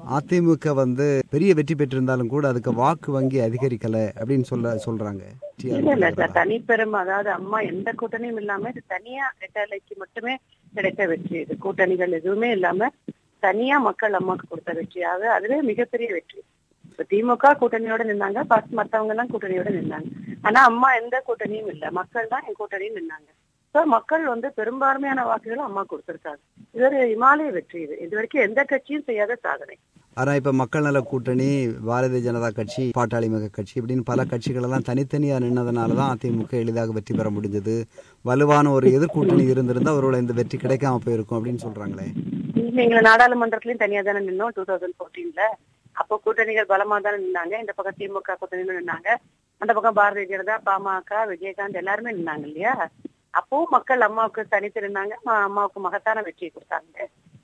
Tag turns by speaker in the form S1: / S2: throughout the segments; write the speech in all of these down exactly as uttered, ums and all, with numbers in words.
S1: அதிமுக வந்து பெரிய வெற்றி பெற்றிருந்தாலும் கூட அதுக்கு வாக்கு வங்கி அதிகரிக்கல அப்படின்னு சொல்ல சொல்றாங்க.
S2: இல்ல இல்ல சார், தனிப்பெரும் அதாவது அம்மா எந்த கூட்டணியும் இல்லாம இது தனியா ரெட்டலைக்கு மட்டுமே கிடைத்த வெற்றி. இது கூட்டணிகள் எதுவுமே இல்லாம தனியா மக்கள் அம்மாவுக்கு கொடுத்த வெற்றியாக அதுவே மிகப்பெரிய வெற்றி. இப்ப திமுக கூட்டணியோட நின்னாங்க, மத்தவங்க எல்லாம் கூட்டணியோட நின்னாங்க. ஆனா அம்மா எந்த கூட்டணியும் இல்ல, மக்கள் தான் என் கூட்டணியும் நின்னாங்க. மக்கள் வந்து பெரும்பான்மையான வாக்குகளை அம்மா கொடுத்திருக்காங்க. இது ஒரு இமாலய வெற்றி. இது இது வரைக்கும் எந்த கட்சியும் செய்யாத சாதனை.
S1: ஆனா இப்ப மக்கள் நல கூட்டணி, பாரதிய ஜனதா கட்சி, பாட்டாளி மக்கள் கட்சி இப்படின்னு பல கட்சிகள் எல்லாம் தனித்தனியா நின்னதுனாலதான் அதிமுக எளிதாக வெற்றி பெற முடிஞ்சது. வலுவான ஒரு எதிர்கூட்டணி இருந்திருந்தா அவரோட இந்த வெற்றி கிடைக்காம போயிருக்கும் அப்படின்னு சொல்றாங்களே.
S2: நீங்க நாடாளுமன்றத்திலயும் தனியா தானே நின்னோம் டூ தௌசண்ட் போர்டீன்ல. அப்போ கூட்டணிகள் பலமா தானே நின்னாங்க. இந்த பக்கம் திமுக கூட்டணியில நின்னாங்க, அந்த பக்கம் பாரதிய ஜனதா, பாமக, விஜயகாந்த் எல்லாருமே நின்னாங்க இல்லையா. அப்பவும் மக்கள் அம்மாவுக்கு தனித்து நின்னாங்க, அம்மாவுக்கு மகத்தான வெற்றியை கொடுத்தாங்க.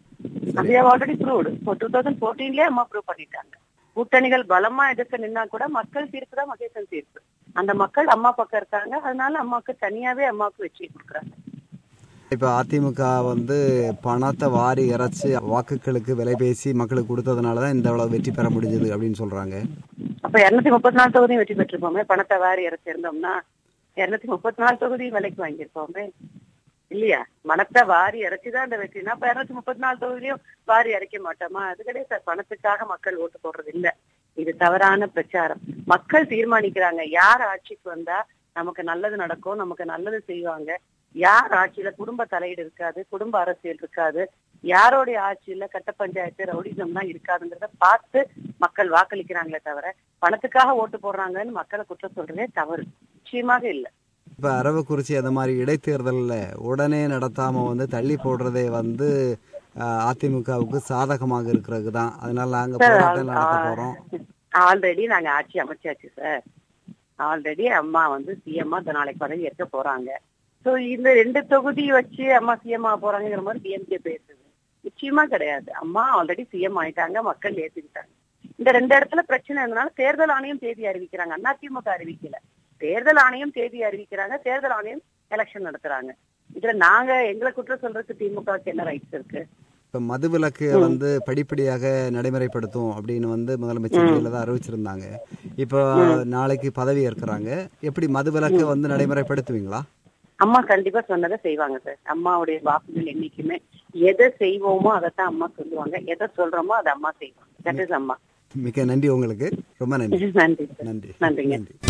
S2: Already proved. டூ தௌசண்ட் போர்டீன்லயே அம்மா ப்ரூவ் பண்ணிட்டாங்க. கூட்டணிகள் பலமா எதிர்க்க நின்னா கூட மக்கள் தீர்ப்பு தான் மகேசன் தீர்ப்பு. அந்த மக்கள் அம்மா பக்கம் இருக்காங்க, அதனால அம்மாவுக்கு தனியாவே அம்மாவுக்கு வெற்றியை கொடுக்குறாங்க.
S1: இப்ப அதிமுக வந்து பணத்தை வாரி இறைச்சு வாக்குகளுக்கு விலை பேசி மக்களுக்கு கொடுத்ததுனாலதான் இந்த அளவு வெற்றி பெற முடிஞ்சது அப்படின்னு சொல்றாங்க.
S2: அப்ப இருநூத்தி முப்பத்தி நாலு தொகுதியும் வெற்றி பெற்றிருப்போமே. பணத்தை வாரி இறைச்சி இருந்தோம்னா இருநூத்தி முப்பத்தி நாலு தொகுதியும் விலைக்கு வாங்கியிருப்போமே இல்லையா. மனத்தை வாரி இறைச்சிதான் அந்த வெற்றினா இப்ப இருநூத்தி முப்பத்தி நாலு தொகுதியும் வாரி இறைக்க மாட்டோமா? அது கிடையாது சார். பணத்துக்காக மக்கள் ஓட்டு போடுறது இல்ல. இது தவறான பிரச்சாரம். மக்கள் தீர்மானிக்கிறாங்க யார் ஆட்சிக்கு வந்தா நமக்கு நல்லது நடக்கும், நமக்கு நல்லது செய்வாங்க, யார் ஆட்சியில குடும்ப தலையீடு இருக்காது, குடும்ப அரசியல் இருக்காது, யாரோடைய ஆட்சியில கட்ட பஞ்சாயத்து ரவுடிசம் தான் இருக்காதுங்கிறத பார்த்து மக்கள் வாக்களிக்கிறாங்களே தவிர பணத்துக்காக ஓட்டு போடுறாங்கன்னு மக்களை குற்றம் சொல்றதே தவறு. நிச்சயமாக இல்ல.
S1: இப்ப அரவக்குறிச்சி அந்த மாதிரி இடைத்தேர்தல்ல உடனே நடத்தாம வந்து தள்ளி போடுறதே வந்து அதிமுகவுக்கு சாதகமாக இருக்கிறது தான். அதனால நாங்க போராட்டம் நடத்த போறோம்.
S2: ஆல்ரெடி நாங்க ஆட்சி அமைச்சாச்சு சார். ஆல்ரெடி அம்மா வந்து சிஎம்மா நாளைக்கு பதவி ஏற்க போறாங்க. சோ இந்த ரெண்டு தொகுதி வச்சு அம்மா சிஎம் ஆக போறாங்கிற மாதிரி டிஎம்கே பேசுது. நிச்சயமா கிடையாது. அம்மா ஆல்ரெடி சிஎம் ஆயிட்டாங்க, மக்கள் ஏத்துக்கிட்டாங்க. இந்த ரெண்டு இடத்துல பிரச்சனை இருந்தனால தேர்தல் ஆணையம் தேதி அறிவிக்கிறாங்க. அதிமுக அறிவிக்கல, தேர்தல் ஆணையம் தேதி அறிவிக்கிறாங்க, தேர்தல் ஆணையம் எலெக்ஷன் நடத்துறாங்க. இதுல நாங்க எங்களை குற்றம் சொல்றதுக்கு திமுகவுக்கு என்ன ரைட்ஸ் இருக்கு?
S1: இப்ப மதுவிலக்கு வந்து படிப்படியாக நடைமுறைப்படுத்தும் அப்படின்னு வந்து முதலமைச்சர் தான் அறிவிச்சிருந்தாங்க. இப்போ நாளைக்கு பதவி ஏற்கிறாங்க. எப்படி மதுவிலக்கு வந்து நடைமுறைப்படுத்துவீங்களா?
S2: அம்மா கண்டிப்பா சொன்னதை செய்வாங்க சார். அம்மாவுடைய வாக்குகள் என்னைக்குமே எதை செய்வோமோ அதைத்தான் அம்மா சொல்லுவாங்க, எதை சொல்றோமோ அதை அம்மா செய்வாங்க. தட் இஸ் அம்மா.
S1: மிக்க நன்றி உங்களுக்கு. ரொம்ப நன்றி.
S2: நன்றி
S1: நன்றி
S2: நன்றிங்க.